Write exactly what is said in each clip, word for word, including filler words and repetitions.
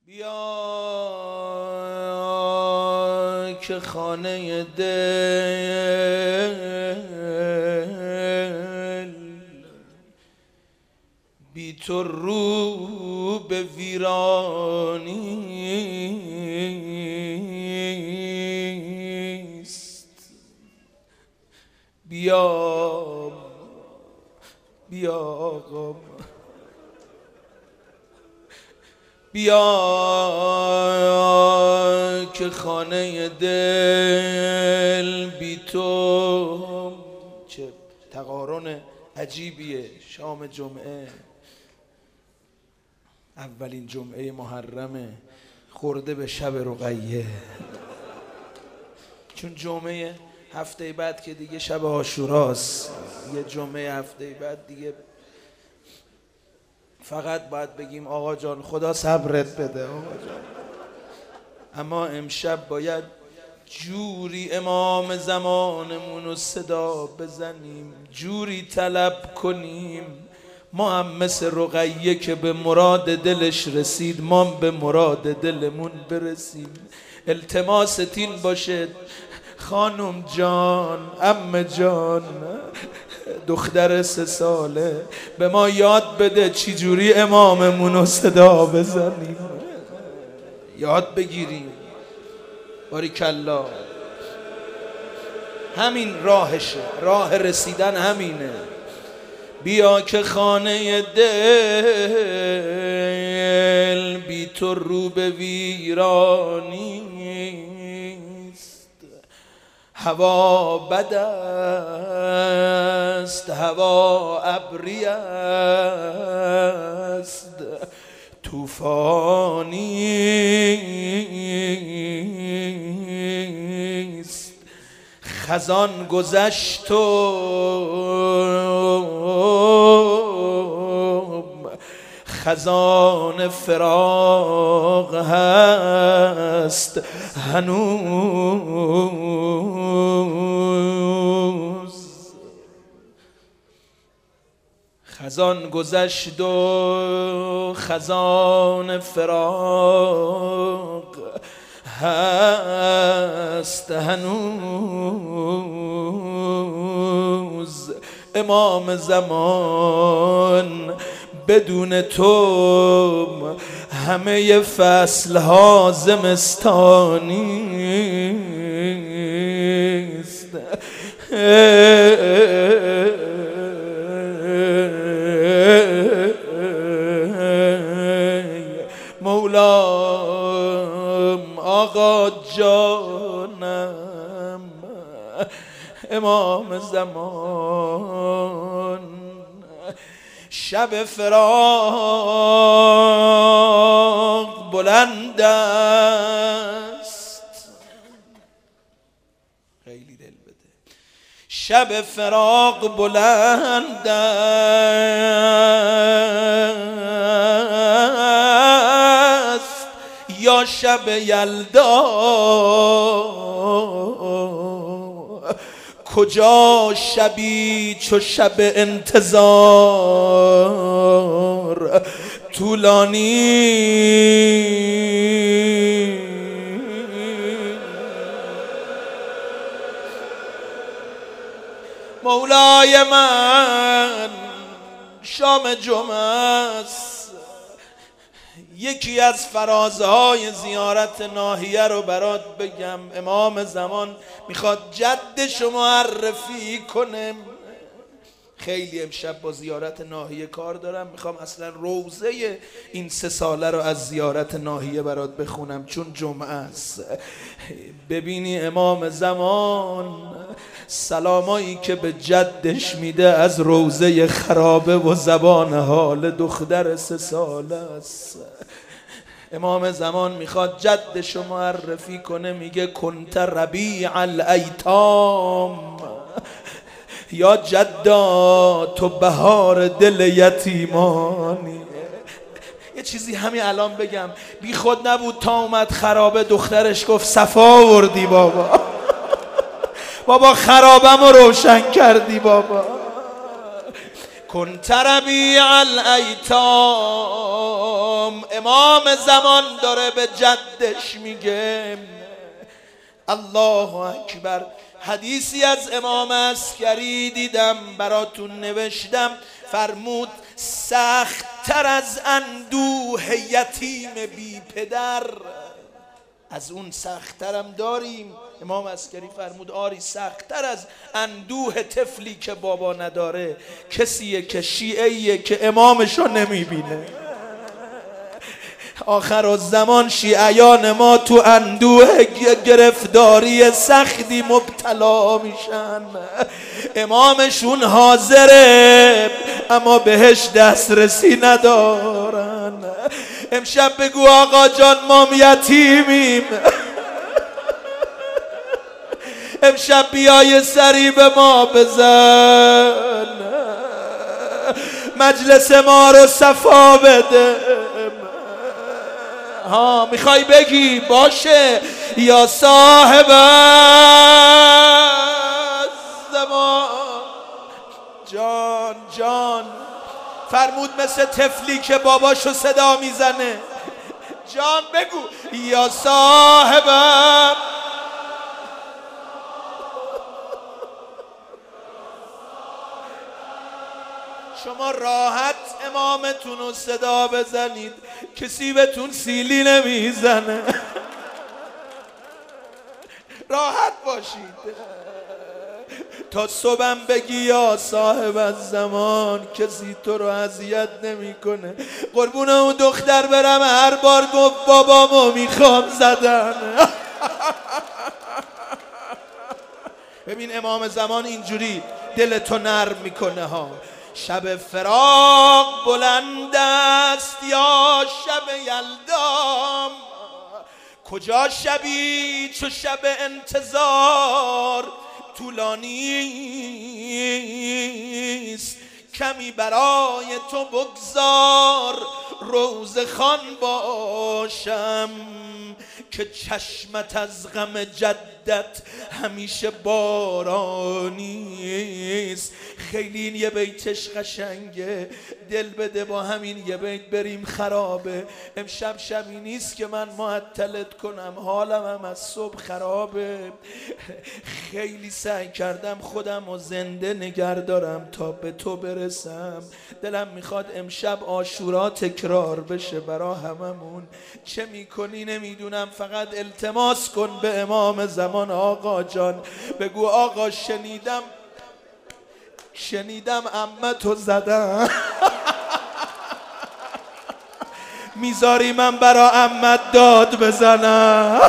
بیا که خانه دل بی تو رو به ویرانیست. بیا بیا آقا، بیا که خانه دل بی تو. چه تقارن عجیبیه. شام جمعه، اولین جمعه محرمه، خورده به شب رقیه. چون جمعه هفته بعد که دیگه شب عاشوراست، یه جمعه هفته بعد دیگه فقط باید بگیم آقا جان خدا صبرت بده آقا جان. اما امشب باید جوری امام زمانمون رو صدا بزنیم، جوری طلب کنیم ما هم مثل رقیه که به مراد دلش رسید ما به مراد دلمون برسیم. التماست این باشه خانم جان، عمه جان، دختر سه ساله، به ما یاد بده چی جوری اماممون رو صدا بزنیم، یاد بگیریم. باریکالله، همین راهشه، راه رسیدن همینه. بیا که خانه دل بی تو رو به ویرانیست. هوا بد است، هوا ابری است، طوفانیست. خزان گذشت و خزان فراق هست هنوز. خزان گذشت و خزان فراق هست هنوز. امام زمان بدون تو همه فصلها زمستانیست. مولام آقا جانم امام زمان، شب فراق بلند است. خیلی دل بده. شب فراق بلند است یا شب یلدا، کجا شبی چو شب انتظار طولانی. مولای من شام جمعه است، یکی از فرازهای زیارت ناحیه رو برات بگم. امام زمان میخواد جدشو معرفی کنه. خیلی امشب با زیارت ناحیه کار دارم، میخوام اصلا روضه این سه ساله رو از زیارت ناحیه برات بخونم چون جمعه است. ببینی امام زمان سلامایی که به جدش میده از روضه خرابه و زبان حال دختر سه ساله است. امام زمان میخواد جدشو معرفی کنه، میگه کنت ربیع الایتام، یا جدا تو بهار دل یتیمانی. یه چیزی همین الان بگم، بی خود نبود تا اومد خرابه دخترش گفت صفا آوردی بابا، بابا خرابم رو روشن کردی بابا. کنت ربیع الایتام. امام زمان داره به جدش میگه. الله اکبر. حدیثی از امام عسکری دیدم براتون نوشتم، فرمود سخت‌تر از اندوه یتیم بی پدر، از اون سخت‌ترم داریم. امام عسکری فرمود آری، سخت‌تر از اندوه طفلی که بابا نداره کسیه که شیعیه که امامشو نمیبینه. آخر الزمان شیعیان ما تو اندوه گرفتاری سختی مبتلا میشن، امامشون حاضره اما بهش دسترسی ندارن. امشب بگو آقا جان ما یتیمیم، امشب بیای سری به ما بزن، مجلس ما رو صفا بده. ها میخوای بگی باشه. یا صاحب زمان، جان جان فرمود مثل طفلی که باباشو صدا میزنه، جان بگو یا صاحبم. شما راحت امامتون رو صدا بزنید، کسی بهتون سیلی نمیزنه. راحت باشید تا صبحم بگی یا صاحب الزمان، کسی تو رو اذیت نمیکنه. قربون اون دختر برم هر بار گفت بابامو میخوام زدن. ببین امام زمان اینجوری دلتو نرم میکنه ها. شب فراق بلند است یا شب یلدام، کجا شبی چو شب انتظار طولانی است، کمی برای تو بگذار روزه خوان باشم، که چشمت از غم جدت همیشه بارانی است. خیلی این یه بیتش قشنگه، دل بده با همین یه بیت بریم خرابه. امشب شبی نیست که من معطلت کنم، حالم هم از صبح خرابه. خیلی سعی کردم خودم و زنده نگر دارم تا به تو برسم. دلم میخواد امشب عاشورا تکرار بشه برا هممون. چه میکنی نمیدونم، فقط التماس کن به امام زمان آقا جان، بگو آقا شنیدم شنیدم عمتو زدم، میذاری من برا عمت داد بزنم.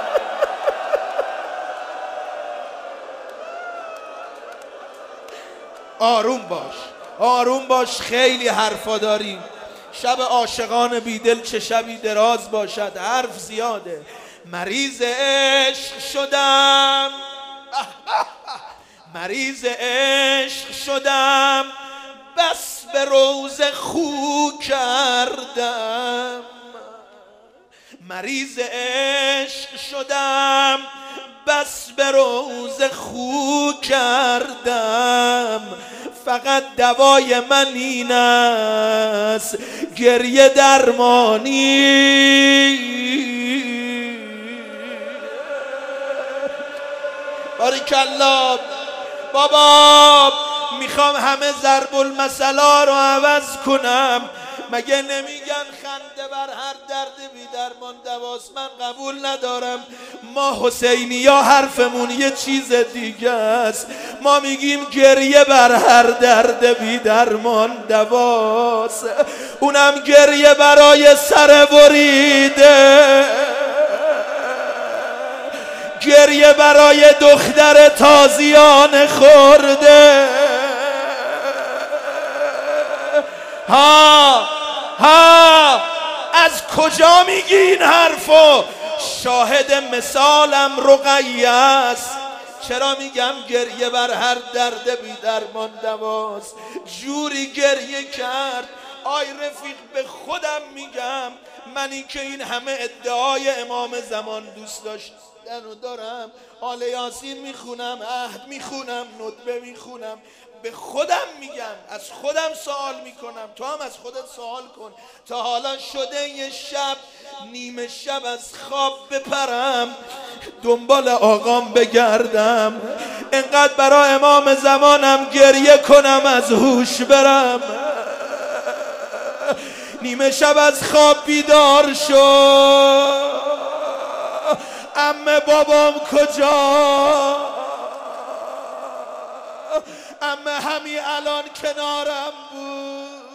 آروم باش آروم باش، خیلی حرفا داریم. شب عاشقان بیدل چه شبی دراز باشد، حرف زیاده. مریض عشق شدم، مریض عشق شدم، بس به روز خو کردم. مریض عشق شدم، بس به روز خو کردم. فقط دوای من این است گریه درمانی. باریکالله بابا، میخوام همه ضرب المثلا رو عوض کنم. مگه نمیگن خنده بر هر درد بی درمان دواست؟ من قبول ندارم. ما حسینیا حرفمون یه چیز دیگه است. ما میگیم گریه بر هر درد بی درمان دواست، اونم گریه برای سر بریده، گریه برای دختر تازیان خورده. ها ها از کجا میگی این حرفو؟ شاهد مثالم رقیه است. چرا میگم گریه بر هر درد بی درمان دواست؟ جوری گریه کرد آی رفیق، به خودم میگم منی که این همه ادعای امام زمان دوست داشتن و دارم، آل یاسین میخونم، عهد میخونم، ندبه میخونم، به خودم میگم، از خودم سوال میکنم، تو هم از خودت سوال کن. تا حالا شده یه شب نیمه شب از خواب بپرم دنبال آقام بگردم، انقدر برای امام زمانم گریه کنم از هوش برم، نیمه شب از خواب بیدار شو عمه بابام کجا؟ عمه همین الان کنارم بود.